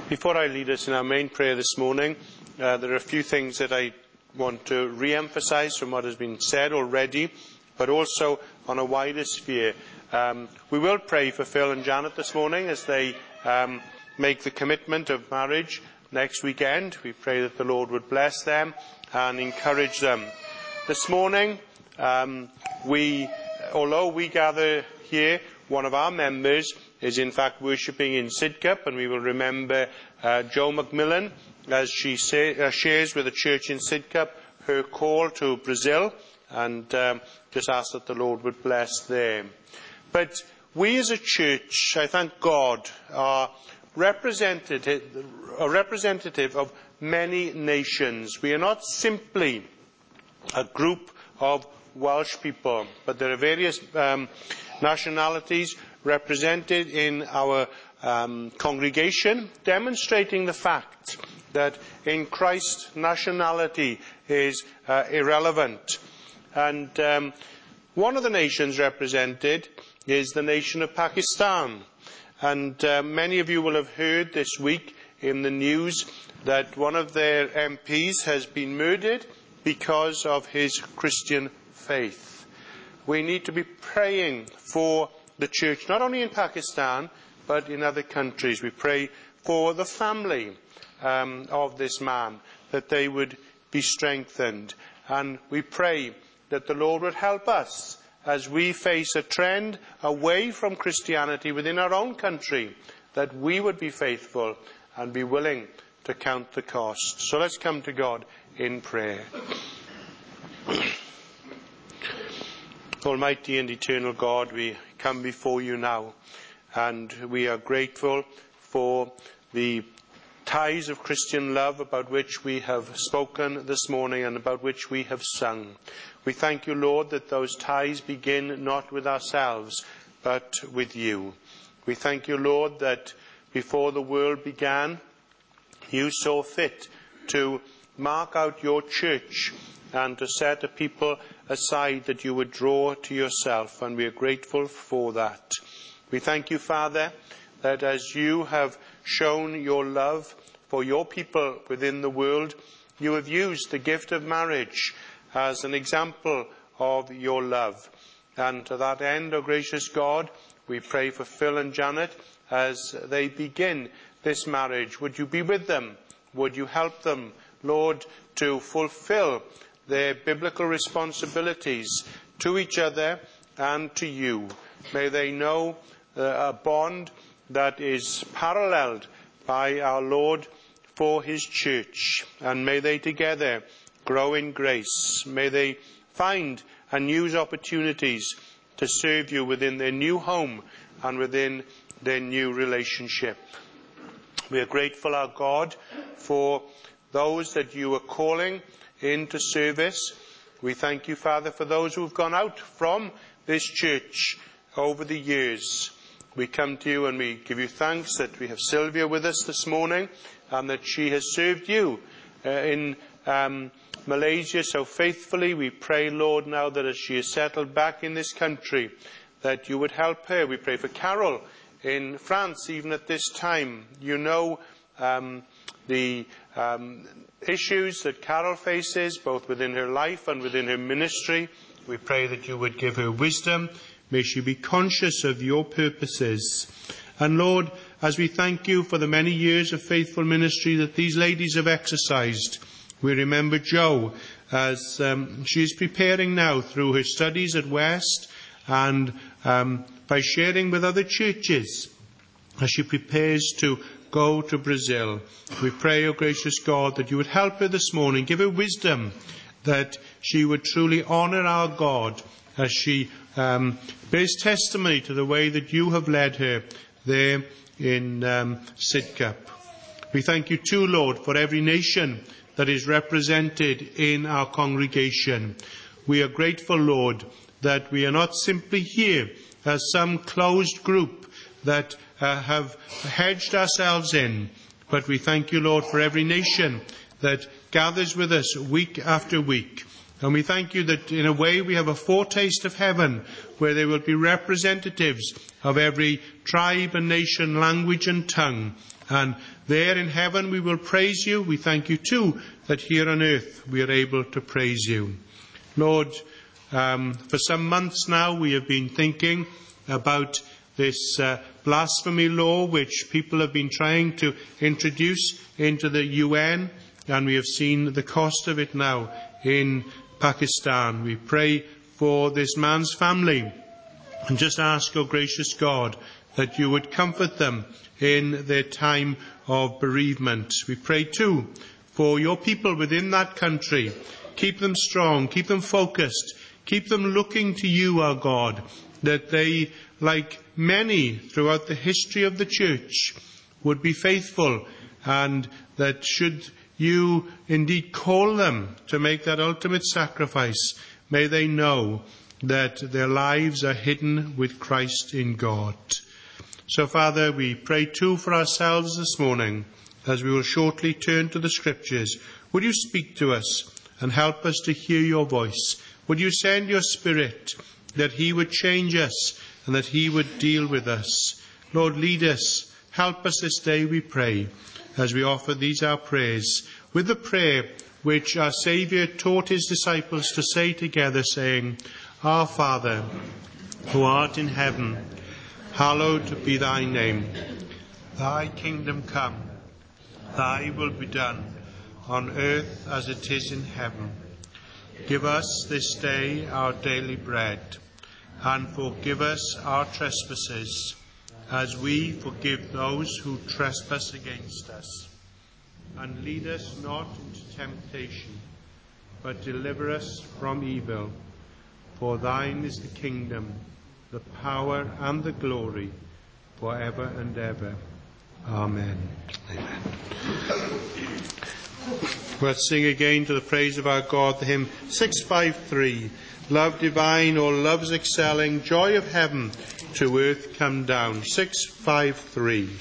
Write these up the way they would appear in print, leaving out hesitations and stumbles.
Before I lead us in our main prayer this morning, there are a few things that I want to re-emphasize from what has been said already, but also on a wider sphere. We will pray for Phil and Janet this morning as they make the commitment of marriage next weekend. We pray that the Lord would bless them and encourage them. This morning, although we gather here, one of our members is in fact worshipping in Sidcup, and we will remember Jo Macmillan as she shares with the church in Sidcup her call to Brazil, and just ask that the Lord would bless them. But we as a church, I thank God, are representative of many nations. We are not simply a group of Welsh people, but there are various nationalities represented in our congregation, demonstrating the fact that in Christ nationality is irrelevant. And one of the nations represented is the nation of Pakistan. And many of you will have heard this week in the news that one of their MPs has been murdered because of his Christian faith. We need to be praying for the church, not only in Pakistan, but in other countries. We pray for the family of this man, that they would be strengthened. And we pray that the Lord would help us as we face a trend away from Christianity within our own country, that we would be faithful and be willing to count the cost. So let's come to God in prayer. Almighty and eternal God, we come before you now, and we are grateful for the ties of Christian love about which we have spoken this morning and about which we have sung. We thank you, Lord, that those ties begin not with ourselves, but with you. We thank you, Lord, that before the world began, you saw fit to mark out your church and to set a people aside that you would draw to yourself, and we are grateful for that. We thank you, Father, that as you have shown your love for your people within the world, you have used the gift of marriage as an example of your love. And to that end, O gracious God, we pray for Phil and Janet as they begin this marriage. Would you be with them? Would you help them, Lord, to fulfill their biblical responsibilities to each other and to you? May they know a bond that is paralleled by our Lord for his church, and may they together grow in grace. May they find and use opportunities to serve you within their new home and within their new relationship. We are grateful, our God, for those that you are calling into service. We thank you, Father, for those who have gone out from this church over the years. We come to you and we give you thanks that we have Sylvia with us this morning, and that she has served you in Malaysia so faithfully. We pray, Lord, now that as she is settled back in this country, that you would help her. We pray for Carol in France, even at this time. You know the issues that Carol faces, both within her life and within her ministry. We pray that you would give her wisdom. May she be conscious of your purposes. And Lord, as we thank you for the many years of faithful ministry that these ladies have exercised, we remember Jo as she is preparing now through her studies at West and by sharing with other churches as she prepares to go to Brazil. We pray, O gracious God, that you would help her this morning, give her wisdom, that she would truly honour our God as she bears testimony to the way that you have led her there in Sidcup. We thank you too, Lord, for every nation that is represented in our congregation. We are grateful, Lord, that we are not simply here as some closed group that have hedged ourselves in, but we thank you, Lord, for every nation that gathers with us week after week. And we thank you that in a way we have a foretaste of heaven, where there will be representatives of every tribe and nation, language and tongue, And there in heaven we will praise you. We thank you too that here on earth we are able to praise you. Lord, for some months now we have been thinking about this blasphemy law which people have been trying to introduce into the UN, and we have seen the cost of it now in Pakistan. We pray for this man's family and just ask, O gracious God, that you would comfort them in their time of bereavement. We pray too for your people within that country. Keep them strong, keep them focused, keep them looking to you, our God, that they, like many throughout the history of the church, would be faithful, and that should you indeed call them to make that ultimate sacrifice, may they know that their lives are hidden with Christ in God. So, Father, we pray too for ourselves this morning, as we will shortly turn to the Scriptures. Would you speak to us and help us to hear your voice? Would you send your Spirit, that he would change us and that he would deal with us? Lord, lead us, help us this day, we pray, as we offer these our prayers, with the prayer which our Saviour taught his disciples to say together, saying, Our Father, who art in heaven, hallowed be thy name. Thy kingdom come, thy will be done, on earth as it is in heaven. Give us this day our daily bread, and forgive us our trespasses, as we forgive those who trespass against us. And lead us not into temptation, but deliver us from evil. For thine is the kingdom, the power and the glory, forever and ever. Amen. Amen. We'll sing again to the praise of our God the hymn 653, Love divine, all loves excelling, joy of heaven to earth come down. 653.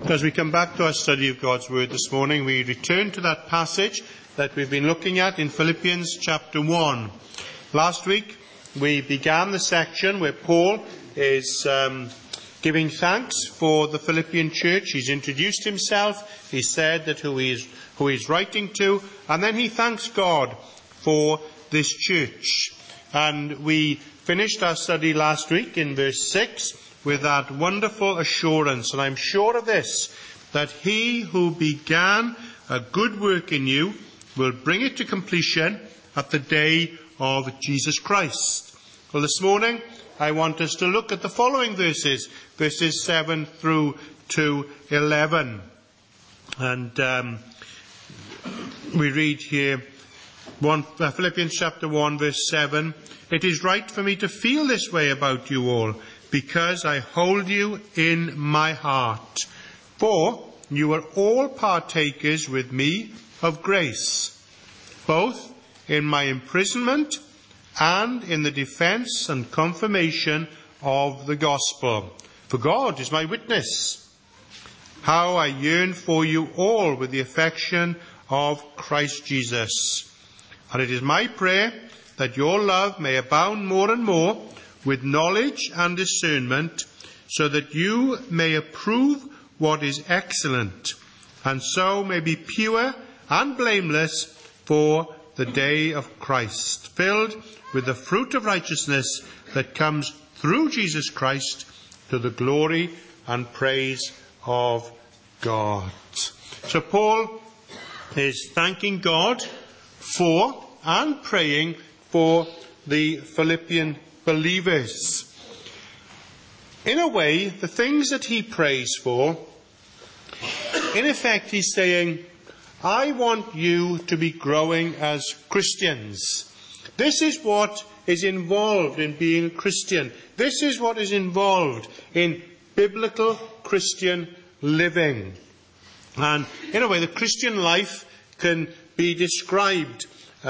As we come back to our study of God's Word this morning, we return to that passage that we've been looking at in Philippians chapter 1. Last week, we began the section where Paul is giving thanks for the Philippian church. He's introduced himself. He said that who he's writing to, and then he thanks God for this church. And we finished our study last week in verse 6 with that wonderful assurance, and I'm sure of this, that he who began a good work in you will bring it to completion at the day of Jesus Christ. Well, this morning I want us to look at the following verses 7 through to 11. And we read here, Philippians chapter 1 verse 7, "It is right for me to feel this way about you all, because I hold you in my heart. For you are all partakers with me of grace, both in my imprisonment and in the defense and confirmation of the gospel. For God is my witness, how I yearn for you all with the affection of Christ Jesus. And it is my prayer that your love may abound more and more with knowledge and discernment, so that you may approve what is excellent, and so may be pure and blameless for the day of Christ, filled with the fruit of righteousness that comes through Jesus Christ, to the glory and praise of God." So Paul is thanking God for and praying for the Philippian believers. In a way, the things that he prays for, in effect he's saying, I want you to be growing as Christians. This is what is involved in being a Christian. This is what is involved in biblical Christian living. And in a way, the Christian life can be described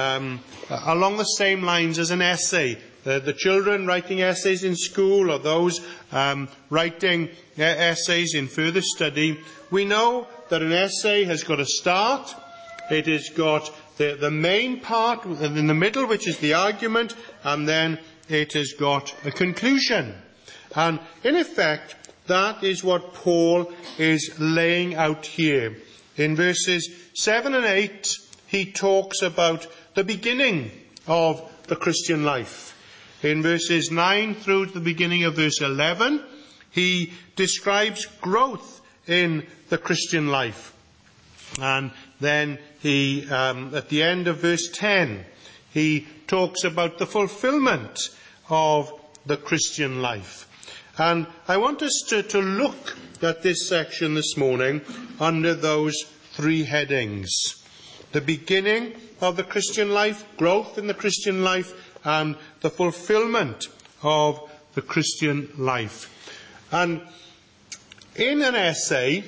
along the same lines as an essay. The children writing essays in school, or those writing essays in further study, we know that an essay has got a start, it has got the main part in the middle, which is the argument, and then it has got a conclusion. And in effect, that is what Paul is laying out here. In verses 7 and 8, he talks about the beginning of the Christian life. In verses 9 through to the beginning of verse 11, he describes growth in the Christian life. And then he, at the end of verse 10, he talks about the fulfillment of the Christian life. And I want us to look at this section this morning under those three headings: the beginning of the Christian life, growth in the Christian life, and the fulfillment of the Christian life. And in an essay,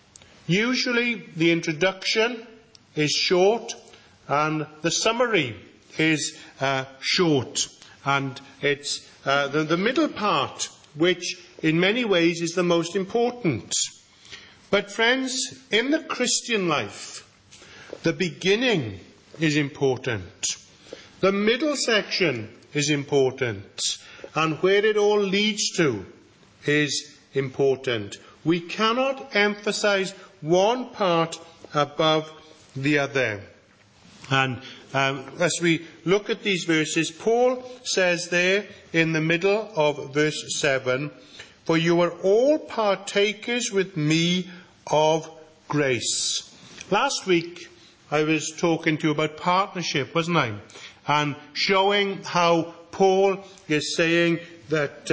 usually the introduction is short and the summary is short. And it's the middle part which in many ways is the most important. But friends, in the Christian life, the beginning is important. The middle section is important. And where it all leads to is important. We cannot emphasize one part above the other. And as we look at these verses, Paul says there in the middle of verse 7, "For you are all partakers with me of grace." Last week I was talking to you about partnership, wasn't I? And showing how Paul is saying that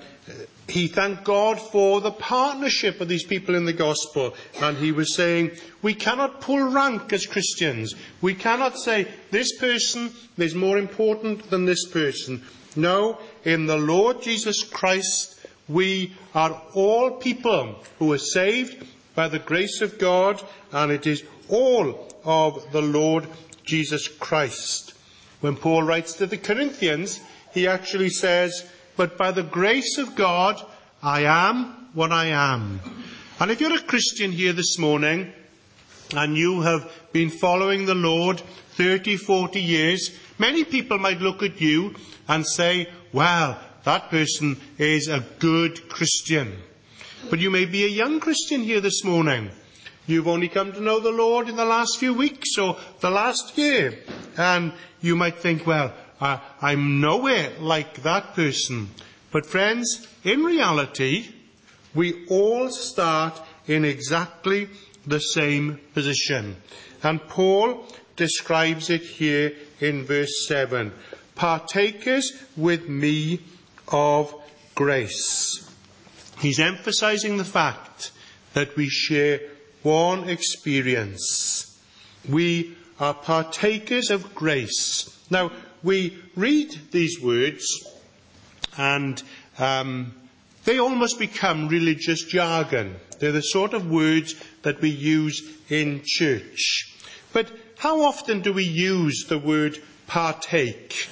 he thanked God for the partnership of these people in the gospel. And he was saying, we cannot pull rank as Christians. We cannot say, this person is more important than this person. No, in the Lord Jesus Christ, we are all people who are saved by the grace of God, and it is all of the Lord Jesus Christ. When Paul writes to the Corinthians, he actually says, "But by the grace of God, I am what I am." And if you're a Christian here this morning, and you have been following the Lord 30, 40 years, many people might look at you and say, well, that person is a good Christian. But you may be a young Christian here this morning. You've only come to know the Lord in the last few weeks or the last year. And you might think, well, I'm nowhere like that person. But friends, in reality, we all start in exactly the same position. And Paul describes it here in verse 7. Partakers with me of grace. He's emphasizing the fact that we share one experience. We are partakers of grace. Now, we read these words and they almost become religious jargon. They're the sort of words that we use in church. But how often do we use the word partake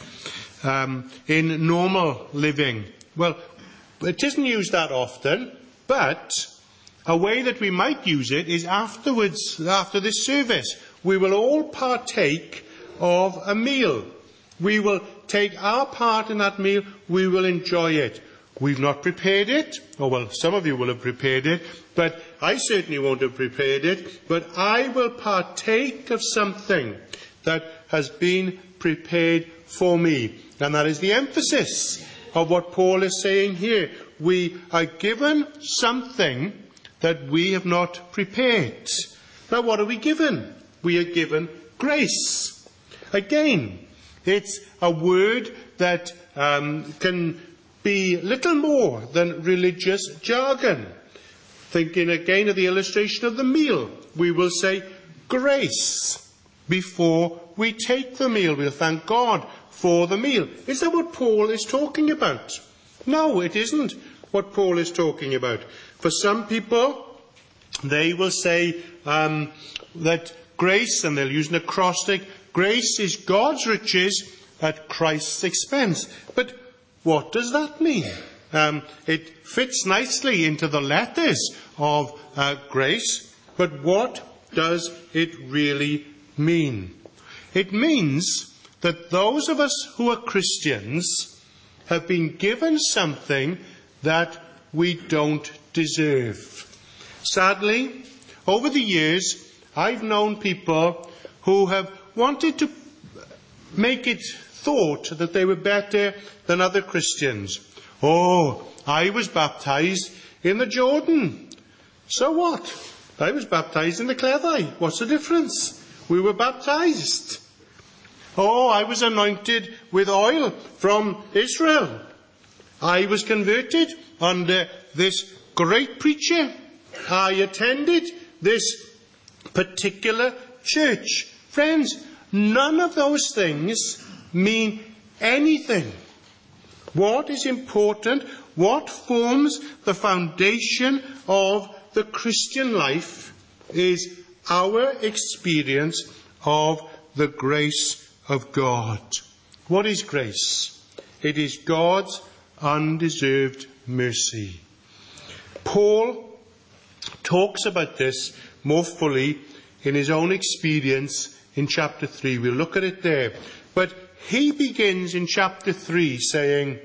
in normal living? Well, it isn't used that often, but a way that we might use it is afterwards, after this service. We will all partake of a meal. We will take our part in that meal. We will enjoy it. We've not prepared it. Oh, well, some of you will have prepared it, but I certainly won't have prepared it. But I will partake of something that has been prepared for me. And that is the emphasis of what Paul is saying here. We are given something that we have not prepared. Now, what are we given? We are given grace. Again, it's a word that can be little more than religious jargon. Thinking again of the illustration of the meal, we will say grace before we take the meal. We'll thank God for the meal. Is that what Paul is talking about? No, it isn't what Paul is talking about. For some people, they will say that grace, and they'll use an acrostic, grace is God's riches at Christ's expense. But what does that mean? It fits nicely into the letters of grace, but what does it really mean? It means that those of us who are Christians have been given something that we don't deserve. Sadly, over the years, I've known people who have wanted to make it thought that they were better than other Christians. Oh, I was baptized in the Jordan. So what? I was baptized in the Cleddau. What's the difference? We were baptized. Oh, I was anointed with oil from Israel. I was converted under this great preacher. I attended this particular church. Friends, none of those things mean anything. What is important, what forms the foundation of the Christian life, is our experience of the grace of God. What is grace? It is God's undeserved mercy. Paul talks about this more fully in his own experience in chapter 3. We'll look at it there. But he begins in chapter 3 saying,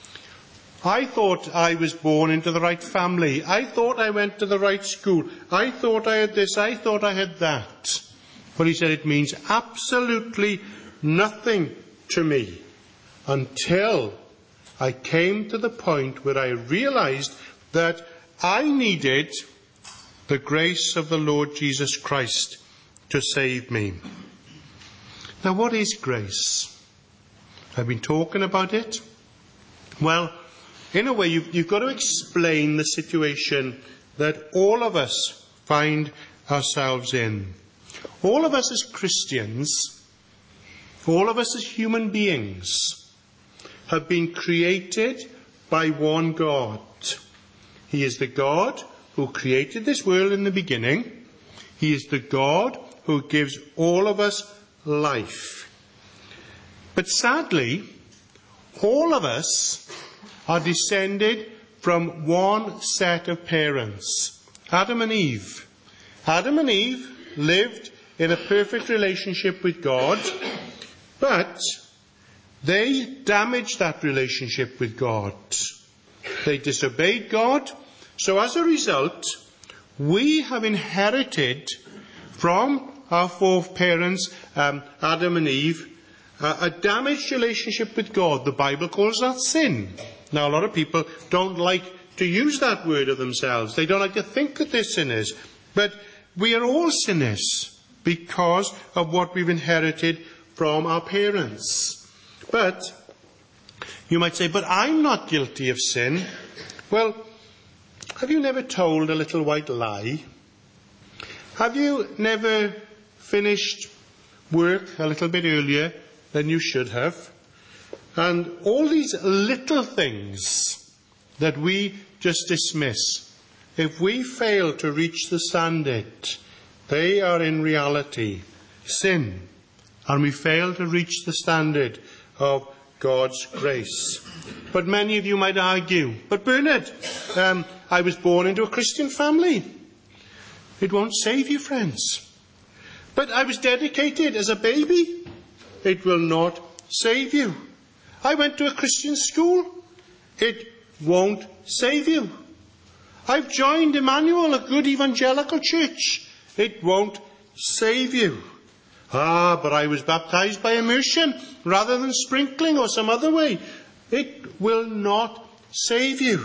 I thought I was born into the right family. I thought I went to the right school. I thought I had this. I thought I had that. But he said it means absolutely nothing to me until I came to the point where I realized that I needed the grace of the Lord Jesus Christ to save me. Now, what is grace? I've been talking about it. Well, in a way, you've got to explain the situation that all of us find ourselves in. All of us as Christians, all of us as human beings, have been created by one God. He is the God who created this world in the beginning. He is the God who gives all of us life. But sadly, all of us are descended from one set of parents. Adam and Eve. Adam and Eve lived in a perfect relationship with God, but they damaged that relationship with God. They disobeyed God. So as a result, we have inherited from our foreparents, Adam and Eve, a damaged relationship with God. The Bible calls that sin. Now, a lot of people don't like to use that word of themselves. They don't like to think that they're sinners. But we are all sinners because of what we've inherited from our parents. But you might say, but I'm not guilty of sin. Well, have you never told a little white lie? Have you never finished work a little bit earlier than you should have? And all these little things that we just dismiss, if we fail to reach the standard, they are in reality sin. And we fail to reach the standard of God's grace. But many of you might argue, but Bernard, I was born into a Christian family. It won't save you, friends. But I was dedicated as a baby. It will not save you. I went to a Christian school. It won't save you. I've joined Emmanuel, a good evangelical church. It won't save you. But I was baptized by immersion rather than sprinkling or some other way. It will not save you.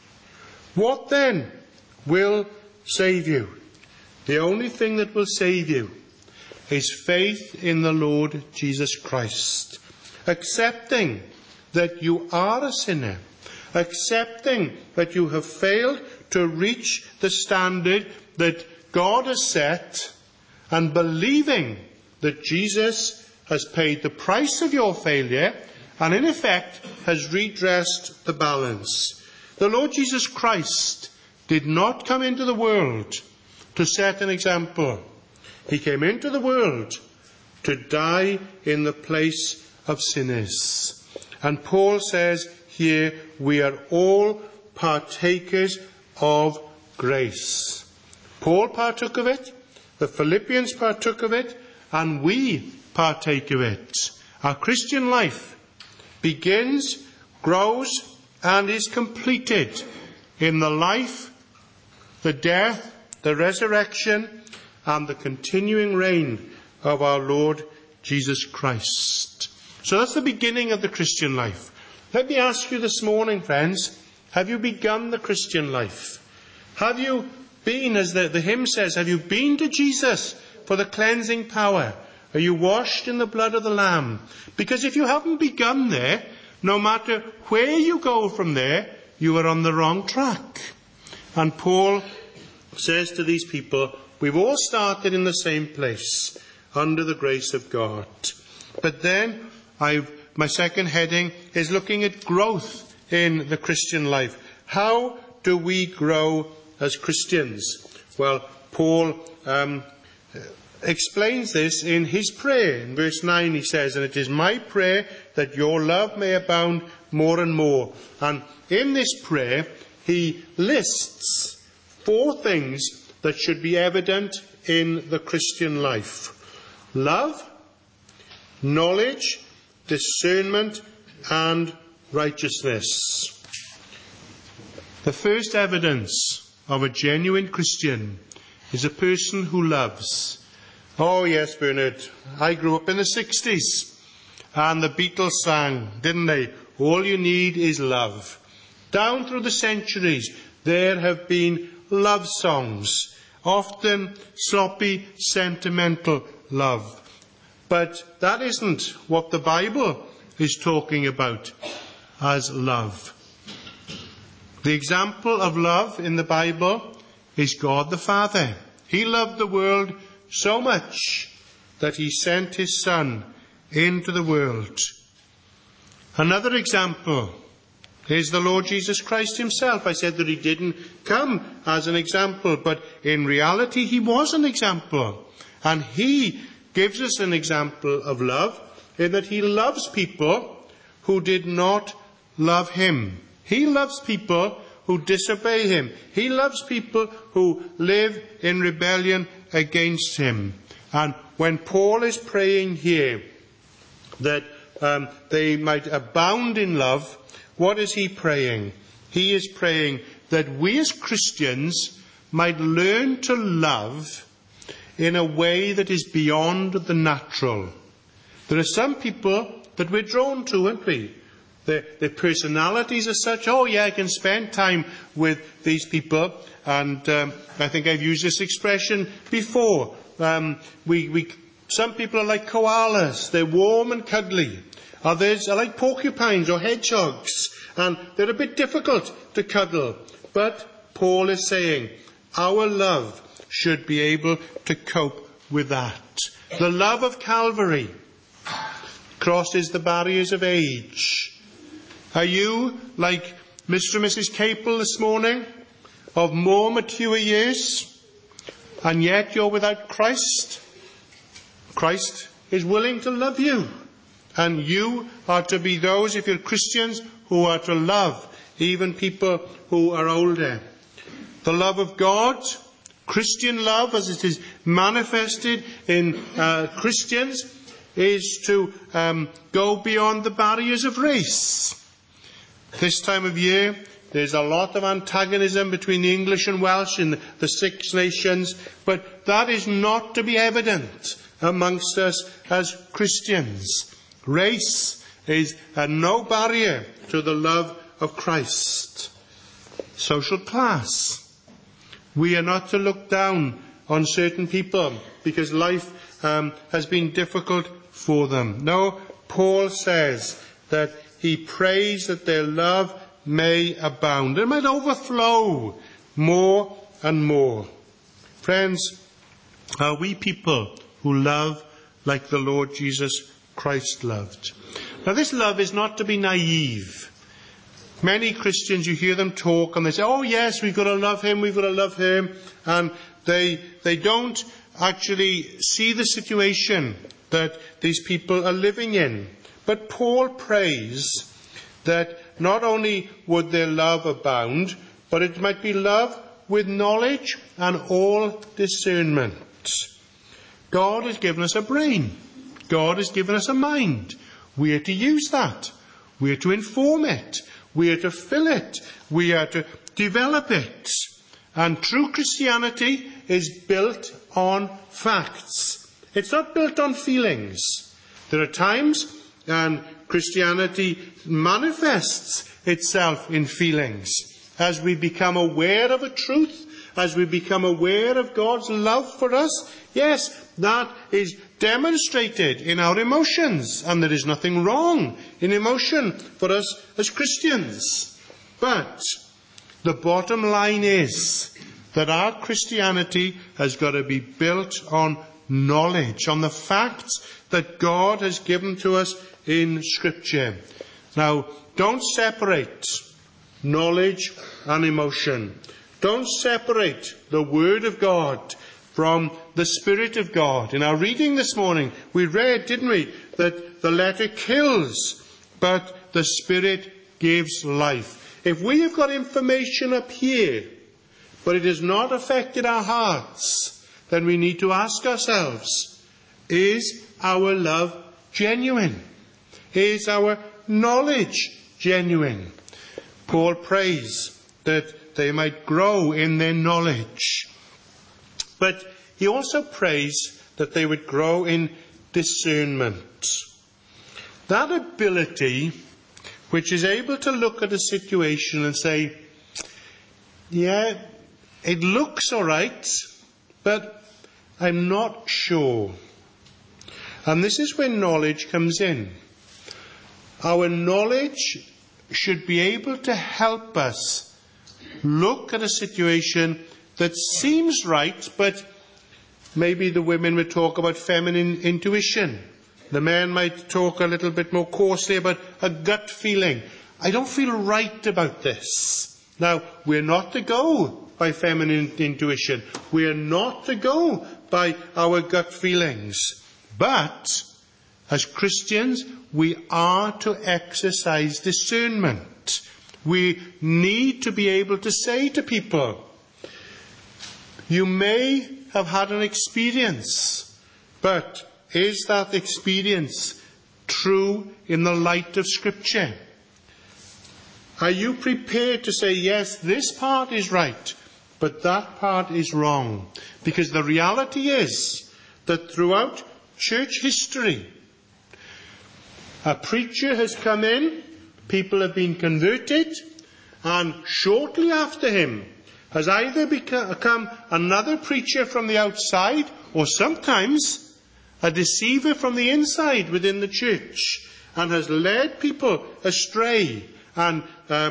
What then will save you? The only thing that will save you is faith in the Lord Jesus Christ. Accepting that you are a sinner. Accepting that you have failed to reach the standard that God has set, and believing that Jesus has paid the price of your failure and in effect has redressed the balance. The Lord Jesus Christ did not come into the world to set an example. He came into the world to die in the place of sinners. And Paul says here, we are all partakers of grace. Paul partook of it, the Philippians partook of it, and we partake of it. Our Christian life begins, grows, and is completed in the life, the death, the resurrection, and the continuing reign of our Lord Jesus Christ. So that's the beginning of the Christian life. Let me ask you this morning, friends, have you begun the Christian life? Have you been, as the hymn says, have you been to Jesus for the cleansing power? Are you washed in the blood of the Lamb? Because if you haven't begun there, no matter where you go from there, you are on the wrong track. And Paul says to these people, we've all started in the same place, under the grace of God. But then, my second heading is looking at growth in the Christian life. How do we grow as Christians? Well, Paul explains this in his prayer. In verse 9 he says, and it is my prayer that your love may abound more and more. And in this prayer he lists 4 things that should be evident in the Christian life. Love, knowledge, discernment, and righteousness. The first evidence of a genuine Christian is a person who loves. Oh yes, Bernard, I grew up in the 60s and the Beatles sang, didn't they? All you need is love. Down through the centuries there have been love songs, often sloppy, sentimental love. But that isn't what the Bible is talking about as love. The example of love in the Bible is God the Father. He loved the world so much that he sent his Son into the world. Another example is the Lord Jesus Christ himself. I said that he didn't come as an example, but in reality he was an example. And he gives us an example of love in that he loves people who did not love him. He loves people who disobey him. He loves people who live in rebellion against him. And when Paul is praying here that they might abound in love, what is he praying? He is praying that we as Christians might learn to love in a way that is beyond the natural. There are some people that we're drawn to, aren't we? Their personalities are such, oh yeah, I can spend time with these people. And I think I've used this expression before. Some people are like koalas. They're warm and cuddly. Others are like porcupines or hedgehogs. And they're a bit difficult to cuddle. But Paul is saying our love should be able to cope with that. The love of Calvary crosses the barriers of age. Are you like Mr. and Mrs. Capel this morning, of more mature years, and yet you're without Christ? Christ is willing to love you, and you are to be those, if you're Christians, who are to love even people who are older. The love of God, Christian love as it is manifested in Christians, is to go beyond the barriers of race. This time of year, there's a lot of antagonism between the English and Welsh in the Six Nations, but that is not to be evident amongst us as Christians. Race is no barrier to the love of Christ. Social class. We are not to look down on certain people because life has been difficult for them. No, Paul says that he prays that their love may abound. It might overflow more and more. Friends, are we people who love like the Lord Jesus Christ loved? Now, this love is not to be naive. Many Christians, you hear them talk and they say, oh yes, we've got to love him, we've got to love him. And they don't actually see the situation that these people are living in. But Paul prays that not only would their love abound, but it might be love with knowledge and all discernment. God has given us a brain. God has given us a mind. We are to use that. We are to inform it. We are to fill it. We are to develop it. And true Christianity is built on facts. It's not built on feelings. There are times and Christianity manifests itself in feelings. As we become aware of a truth, as we become aware of God's love for us, yes, that is demonstrated in our emotions. And there is nothing wrong in emotion for us as Christians. But the bottom line is that our Christianity has got to be built on knowledge, on the facts that God has given to us in Scripture. Now, don't separate knowledge and emotion. Don't separate the Word of God from the Spirit of God. In our reading this morning, we read, didn't we, that the letter kills, but the Spirit gives life. If we have got information up here, but it has not affected our hearts, then we need to ask ourselves, is our love genuine? Is our knowledge genuine? Paul prays that they might grow in their knowledge. But he also prays that they would grow in discernment. That ability which is able to look at a situation and say, yeah, it looks all right, but I'm not sure. And this is where knowledge comes in. Our knowledge should be able to help us look at a situation that seems right, but maybe the women would talk about feminine intuition. The men might talk a little bit more coarsely about a gut feeling. I don't feel right about this. Now, we're not to go by feminine intuition. We are not to go by our gut feelings. But, as Christians, we are to exercise discernment. We need to be able to say to people, you may have had an experience, but is that experience true in the light of Scripture? Are you prepared to say, yes, this part is right, but that part is wrong? Because the reality is that throughout church history, a preacher has come in, people have been converted, and shortly after him has either become another preacher from the outside, or sometimes a deceiver from the inside within the church, and has led people astray, and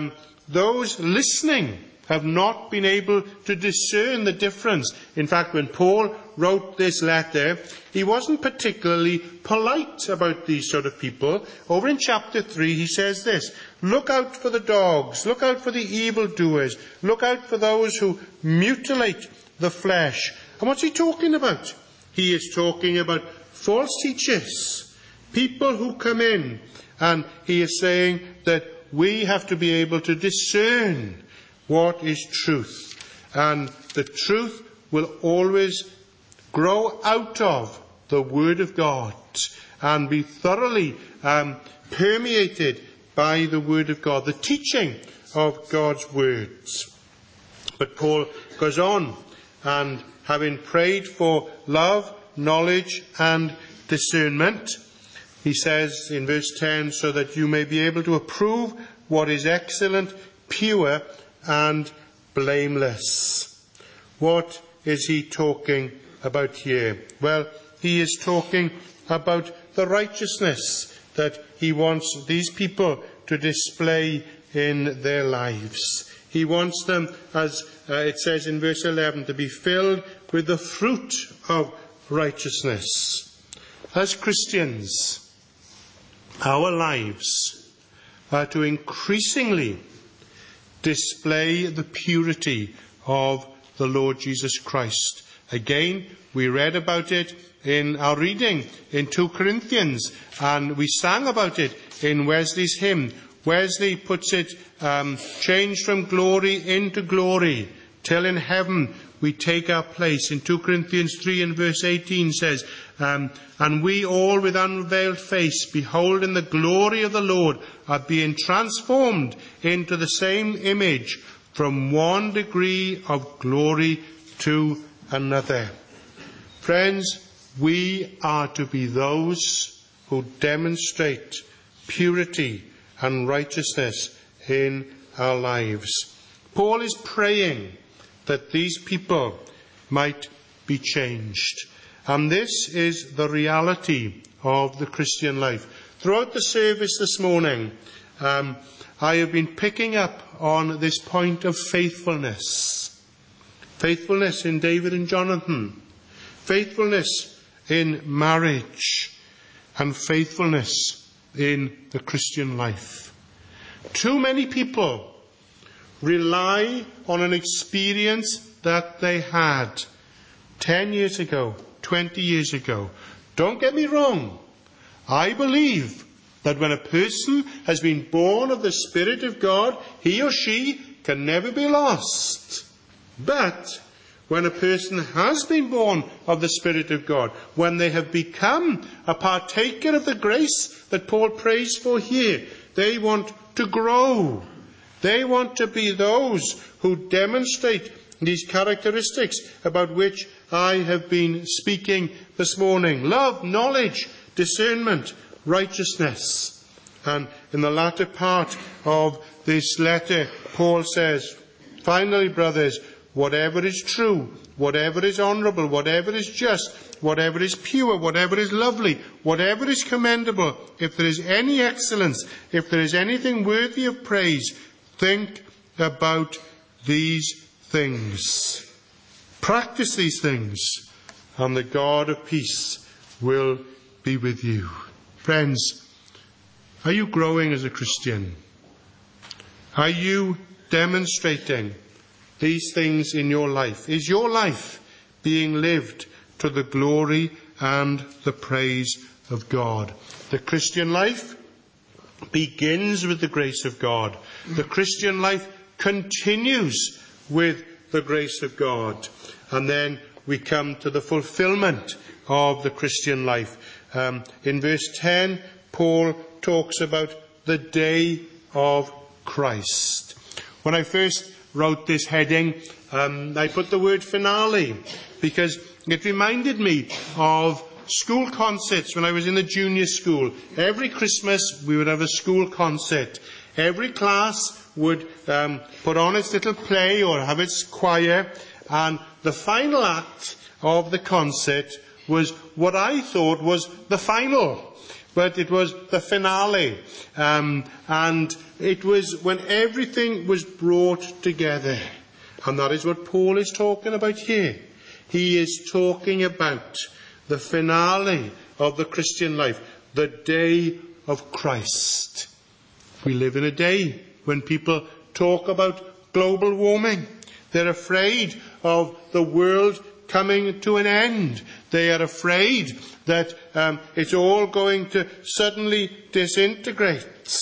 those listening have not been able to discern the difference. In fact, when Paul wrote this letter, he wasn't particularly polite about these sort of people. Over in chapter 3, he says this: look out for the dogs, look out for the evildoers, look out for those who mutilate the flesh. And what's he talking about? He is talking about false teachers, people who come in, and he is saying that we have to be able to discern what is truth. And the truth will always grow out of the Word of God and be thoroughly permeated by the Word of God, the teaching of God's words. But Paul goes on, and having prayed for love, knowledge and discernment, he says in verse 10, so that you may be able to approve what is excellent, pure and blameless. What is he talking about here? Well, he is talking about the righteousness that he wants these people to display in their lives. He wants them, as it says in verse 11, to be filled with the fruit of righteousness. As Christians, our lives are to increasingly display the purity of the Lord Jesus Christ. Again, we read about it in our reading in 2 Corinthians, and we sang about it in Wesley's hymn. Wesley puts it, changed from glory into glory, till in heaven we take our place. In 2 Corinthians 3 and verse 18 says, and we all with unveiled face, beholding the glory of the Lord, are being transformed into the same image, from one degree of glory to another. Friends, we are to be those who demonstrate purity and righteousness in our lives. Paul is praying that these people might be changed. And this is the reality of the Christian life. Throughout the service this morning, I have been picking up on this point of faithfulness. Faithfulness in David and Jonathan. Faithfulness in marriage. And faithfulness in the Christian life. Too many people rely on an experience that they had 10 years ago, 20 years ago. Don't get me wrong. I believe that when a person has been born of the Spirit of God, he or she can never be lost. But when a person has been born of the Spirit of God, when they have become a partaker of the grace that Paul prays for here, they want to grow. They want to be those who demonstrate these characteristics about which I have been speaking this morning. Love, knowledge, discernment, righteousness. And in the latter part of this letter, Paul says, finally, brothers, whatever is true, whatever is honourable, whatever is just, whatever is pure, whatever is lovely, whatever is commendable, if there is any excellence, if there is anything worthy of praise, think about these things. Practice these things, and the God of peace will be with you. Friends, are you growing as a Christian? Are you demonstrating these things in your life? Is your life being lived to the glory and the praise of God? The Christian life begins with the grace of God. The Christian life continues with the grace of God. And then we come to the fulfillment of the Christian life. In verse 10, Paul talks about the day of Christ. When I first wrote this heading, I put the word finale because it reminded me of school concerts when I was in the junior school. Every Christmas we would have a school concert. Every class would put on its little play or have its choir, and the final act of the concert was what I thought was the final, but it was the finale. And it was when everything was brought together. And that is what Paul is talking about here. He is talking about the finale of the Christian life, the day of Christ. We live in a day when people talk about global warming. They're afraid of the world coming to an end. They are afraid that it's all going to suddenly disintegrate.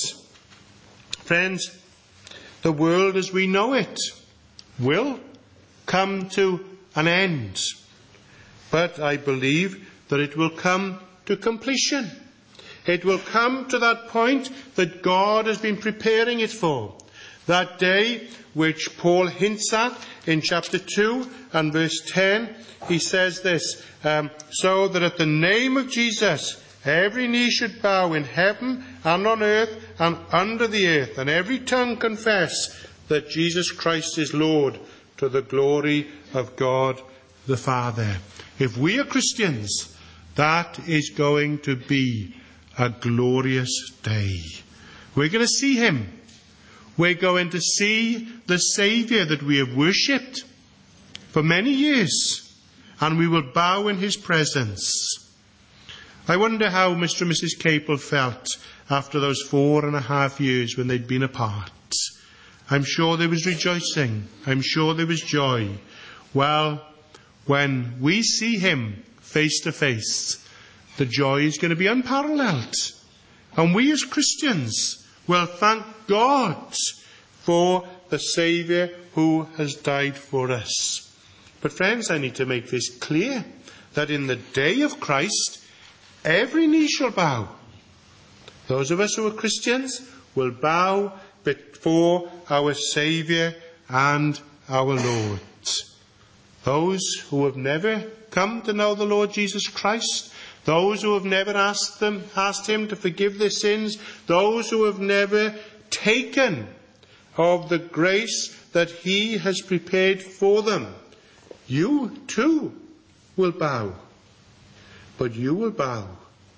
Friends, the world as we know it will come to an end. But I believe that it will come to completion. It will come to that point that God has been preparing it for. That day which Paul hints at in chapter 2 and verse 10, he says this, so that at the name of Jesus every knee should bow in heaven and on earth and under the earth, and every tongue confess that Jesus Christ is Lord, to the glory of God the Father. If we are Christians, that is going to be a glorious day. We're going to see him. We're going to see the Saviour that we have worshipped for many years, and we will bow in his presence. I wonder how Mr. and Mrs. Capel felt after those 4.5 years when they'd been apart. I'm sure there was rejoicing. I'm sure there was joy. Well, when we see him face to face, the joy is going to be unparalleled. And we as Christians will thank God for the Saviour who has died for us. But friends, I need to make this clear, that in the day of Christ, every knee shall bow. Those of us who are Christians will bow before our Saviour and our Lord. Those who have never come to know the Lord Jesus Christ, those who have never asked him to forgive their sins, those who have never taken of the grace that he has prepared for them, you too will bow. But you will bow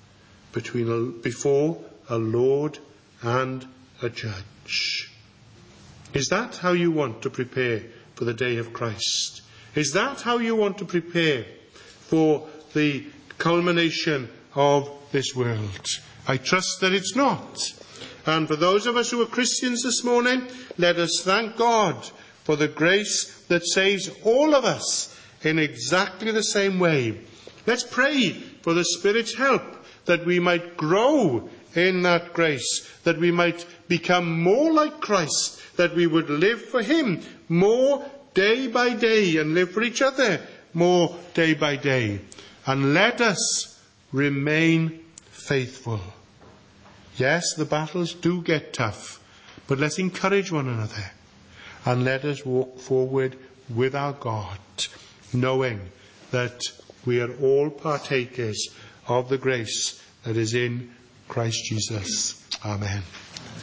before a Lord and a Judge. Is that how you want to prepare for the day of Christ? Is that how you want to prepare for the culmination of this world? I trust that it's not. And for those of us who are Christians this morning, let us thank God for the grace that saves all of us in exactly the same way. Let's pray for the Spirit's help, that we might grow in that grace, that we might become more like Christ, that we would live for him more day by day and live for each other more day by day. And let us remain faithful. Yes, the battles do get tough, but let's encourage one another and let us walk forward with our God, knowing that we are all partakers of the grace that is in Christ Jesus. Amen.